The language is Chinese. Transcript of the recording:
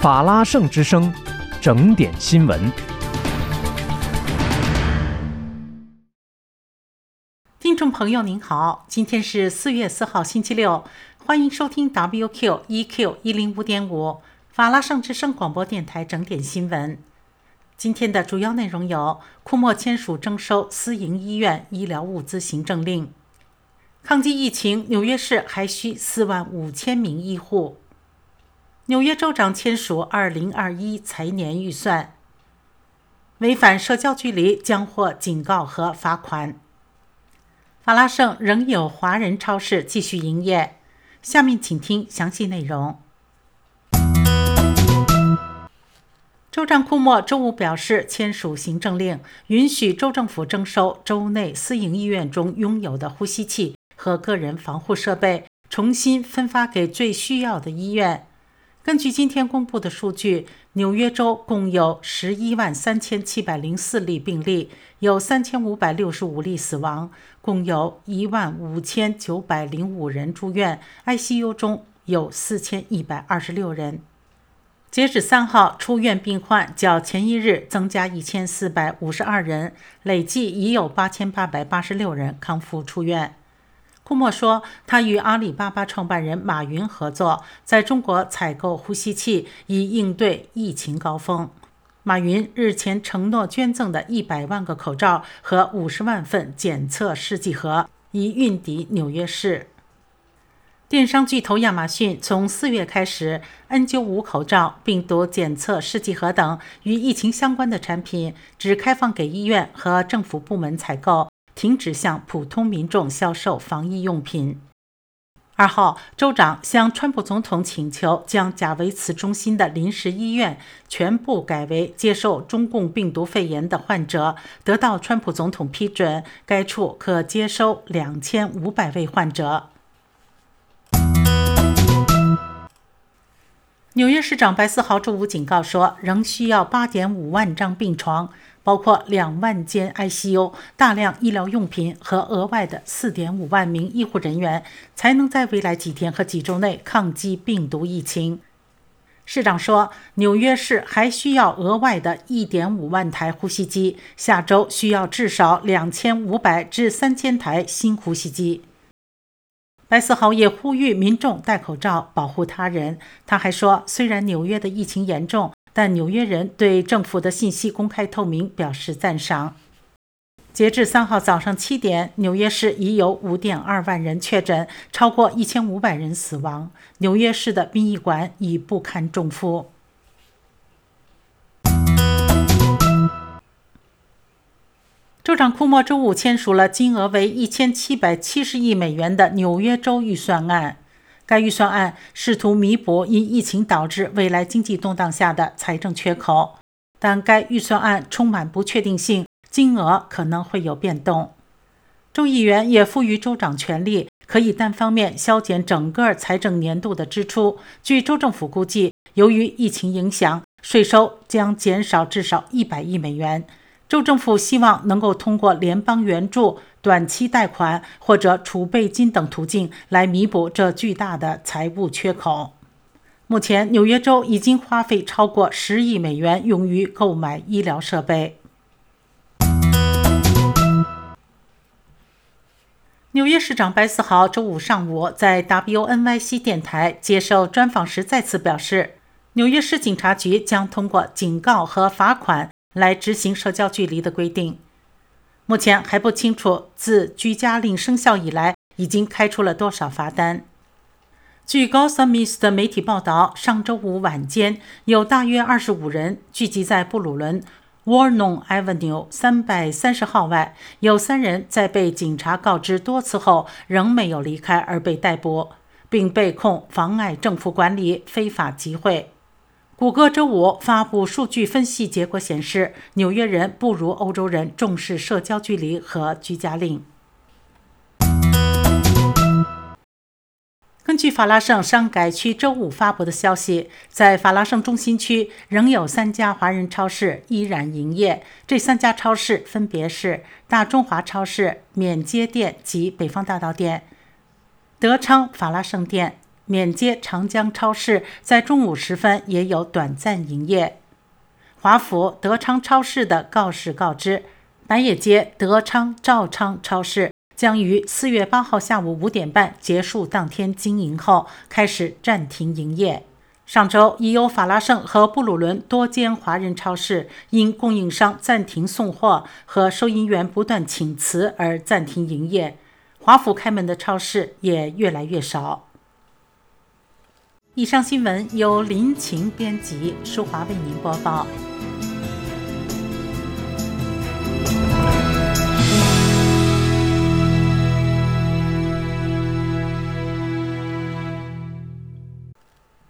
法拉盛之声，整点新闻。 听众朋友您好，今天是4月4号星期六，欢迎收听 WQ1Q105.5 法拉盛之声广播电台整点新闻。今天的主要内容有：库莫签署征收私营医院医疗物资行政令；抗击疫情，纽约市还需45000名医护；纽约州长签署2021财年预算；违反社交距离将获警告和罚款。法拉盛仍有华人超市继续营业。下面请听详细内容。州长库莫周五表示，签署行政令，允许州政府征收州内私营医院中拥有的呼吸器和个人防护设备，重新分发给最需要的医院。根据今天公布的数据，纽约州共有113704例病例，有3565例死亡，共有15905人住院 ，ICU 中有4126人。截止3号，出院病患较前一日增加1452人，累计已有8886人康复出院。库莫说，他与阿里巴巴创办人马云合作，在中国采购呼吸器，以应对疫情高峰。马云日前承诺捐赠的100万个口罩和50万份检测试剂盒，已运抵纽约市。电商巨头亚马逊从4月开始 ，N95 口罩、病毒检测试剂盒等与疫情相关的产品只开放给医院和政府部门采购，停止向普通民众销售防疫用品。2号，州长向川普总统请求将贾维茨中心的临时医院全部改为接受中共病毒肺炎的患者，得到川普总统批准，该处可接收2500位患者。纽约市长白思豪周五警告说，仍需要8.5万张病床，包括2万间 ICU、大量医疗用品和额外的4.5万名医护人员，才能在未来几天和几周内抗击病毒疫情。市长说，纽约市还需要额外的1.5万台呼吸机，下周需要至少2500至3000台新呼吸机。白思豪也呼吁民众戴口罩，保护他人。他还说，虽然纽约的疫情严重，但纽约人对政府的信息公开透明表示赞赏。截至3号早上7点，纽约市已有5.2万人确诊，超过1500人死亡。纽约市的殡仪馆已不堪重负。州长库莫周五签署了金额为1770亿美元的纽约州预算案。该预算案试图弥补因疫情导致未来经济动荡下的财政缺口，但该预算案充满不确定性，金额可能会有变动。州议员也赋予州长权力，可以单方面削减整个财政年度的支出。据州政府估计，由于疫情影响，税收将减少至少100亿美元。州政府希望能够通过联邦援助、短期贷款或者储备金等途径来弥补这巨大的财务缺口。目前，纽约州已经花费超过10亿美元用于购买医疗设备。纽约市长白思豪周五上午在 WNYC 电台接受专访时再次表示，纽约市警察局将通过警告和罚款来执行社交距离的规定。目前还不清楚自居家令生效以来已经开出了多少罚单。据 Gotham East 的媒体报道，上周五晚间有大约25人聚集在布鲁伦 Warnon Avenue 330号外，有3人在被警察告知多次后仍没有离开而被逮捕，并被控妨碍政府管理、非法集会。谷歌周五发布数据分析结果显示，纽约人不如欧洲人重视社交距离和居家令。根据法拉盛商改区周五发布的消息，在法拉盛中心区仍有3家华人超市依然营业。这3家超市分别是大中华超市、免街店及北方大道店、德昌法拉盛店、 缅街长江超市在中午时分也有短暂营业。华府德昌超市的告示告知，白野街德昌兆昌超市将于4月8号下午5点半结束当天经营后开始暂停营业。上周已有法拉盛和布鲁伦多间华人超市因供应商暂停送货和收银员不断请辞而暂停营业，华府开门的超市也越来越少。以上新闻由林晴编辑，舒华为您播报。